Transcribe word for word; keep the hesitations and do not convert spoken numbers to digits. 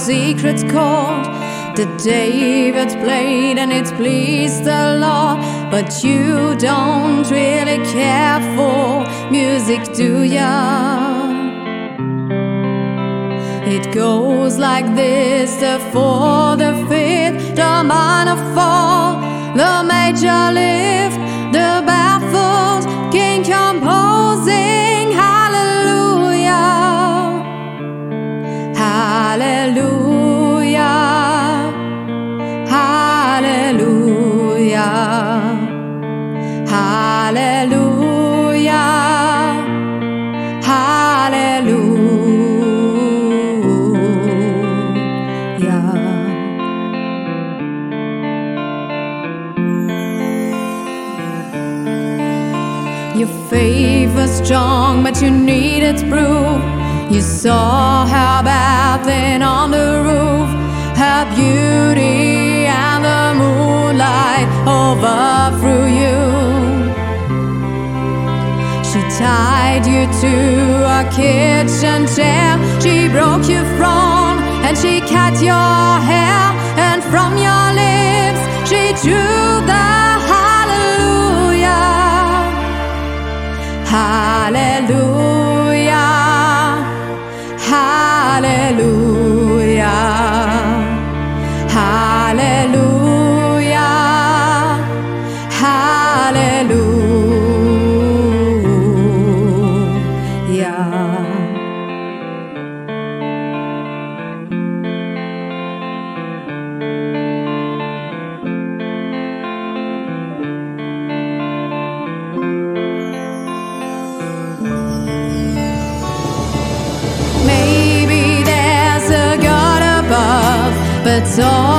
secret chord that David played and it pleased the Lord. But you don't really care for music, do ya? It goes like this: the fourth, the fifth, the minor fall, the major lift, the baffled king composing hallelujah, hallelujah, hallelujah, hallelujah, hallelujah. Your faith was strong, but you needed proof. You saw her bathing on the roof, her beauty and the moonlight overthrew you. She tied you to a kitchen chair, she broke your throne and she cut your hair, and from your lips she drew the hallelujah, hallelujah, hallelujah, hallelujah, hallelujah. Maybe there's a God above, but all